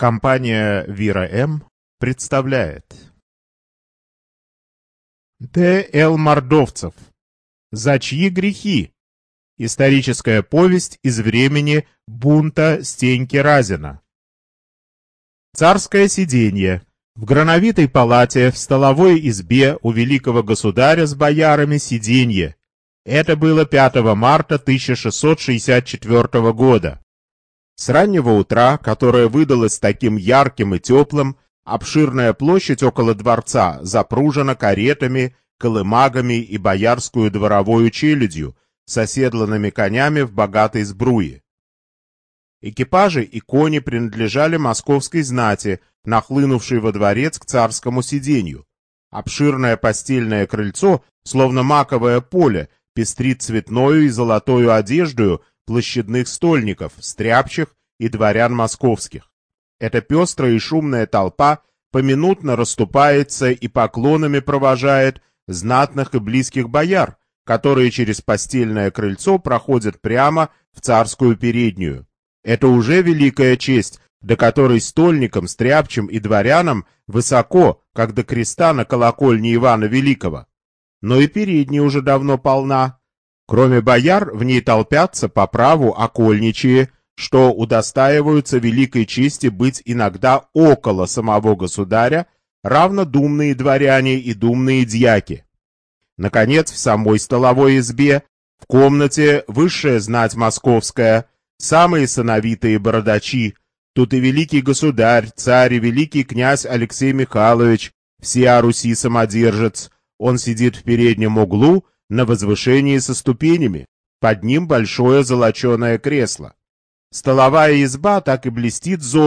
Компания «Вира М.» представляет Д.Л. Мордовцев. «За чьи грехи?» Историческая повесть из времени бунта Стеньки Разина. Царское сиденье. В грановитой палате, в столовой избе у великого государя с боярами сиденье. Это было 5 марта 1664 года. С раннего утра, которое выдалось таким ярким и теплым, обширная площадь около дворца запружена каретами, колымагами и боярскую дворовую челядью с оседланными конями в богатой сбруе. Экипажи и кони принадлежали московской знати, нахлынувшей во дворец к царскому сиденью. Обширное постельное крыльцо, словно маковое поле, пестрит цветною и золотою одеждою площадных стольников, стряпчих и дворян московских. Эта пестрая и шумная толпа поминутно расступается и поклонами провожает знатных и близких бояр, которые через постельное крыльцо проходят прямо в царскую переднюю. Это уже великая честь, до которой стольникам, стряпчим и дворянам высоко, как до креста на колокольне Ивана Великого. Но и передняя уже давно полна. Кроме бояр, в ней толпятся по праву окольничие, что удостаиваются великой чести быть иногда около самого государя, равно думные дворяне и думные дьяки. Наконец, в самой столовой избе, в комнате высшая знать московская, самые сановитые бородачи, тут и великий государь, царь и великий князь Алексей Михайлович, всея Руси самодержец. Он сидит в переднем углу на возвышении со ступенями, под ним большое золоченое кресло. Столовая изба так и блестит золотом,